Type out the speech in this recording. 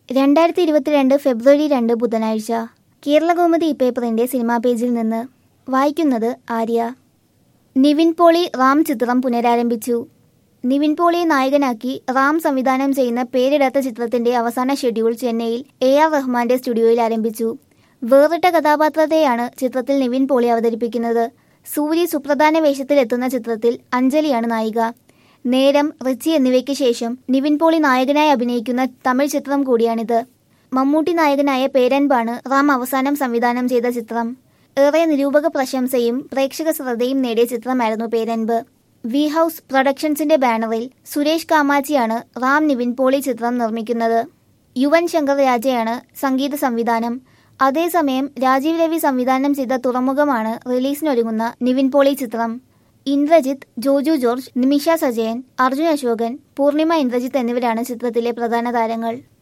2022 ഫെബ്രുവരി 2 ബുധനാഴ്ച കേരളകൗമുദി പേപ്പറിന്റെ സിനിമാ പേജിൽ നിന്ന് വായിക്കുന്നത് ആര്യ. നിവിൻ പോളി റാം ചിത്രം പുനരാരംഭിച്ചു. നിവിൻ പോളിയെ നായകനാക്കി റാം സംവിധാനം ചെയ്യുന്ന പേരിടാത്ത ചിത്രത്തിന്റെ അവസാന ഷെഡ്യൂൾ ചെന്നൈയിൽ AR റഹ്മാന്റെ സ്റ്റുഡിയോയിൽ ആരംഭിച്ചു. വേറിട്ട കഥാപാത്രത്തെയാണ് ചിത്രത്തിൽ നിവിൻ പോളി അവതരിപ്പിക്കുന്നത്. സൂരി സുപ്രധാന വേഷത്തിലെത്തുന്ന ചിത്രത്തിൽ അഞ്ജലിയാണ് നായിക. നേരം, റിച്ചി എന്നിവയ്ക്ക് ശേഷം നിവിൻ പോളി നായകനായി അഭിനയിക്കുന്ന തമിഴ് ചിത്രം കൂടിയാണിത്. മമ്മൂട്ടി നായകനായ പേരൻപാണ് റാം അവസാനം സംവിധാനം ചെയ്ത ചിത്രം. ഏറെ നിരൂപക പ്രശംസയും പ്രേക്ഷക ശ്രദ്ധയും നേടിയ ചിത്രമായിരുന്നു പേരൻപ്. വി ഹൗസ് പ്രൊഡക്ഷൻസിന്റെ ബാനറിൽ സുരേഷ് കാമാച്ചിയാണ് റാം നിവിൻ പോളി ചിത്രം നിർമ്മിക്കുന്നത്. യുവൻ ശങ്കർ രാജയാണ് സംഗീത സംവിധാനം. അതേസമയം രാജീവ് രവി സംവിധാനം ചെയ്ത തുറമുഖമാണ് റിലീസിനൊരുങ്ങുന്ന നിവിൻ പോളി ചിത്രം. ഇന്ദ്രജിത്ത്, ജോജു ജോർജ്, നിമിഷ സജയൻ, അർജുൻ അശോകൻ, പൂർണിമ ഇന്ദ്രജിത്ത് എന്നിവരാണ് ചിത്രത്തിലെ പ്രധാന താരങ്ങൾ.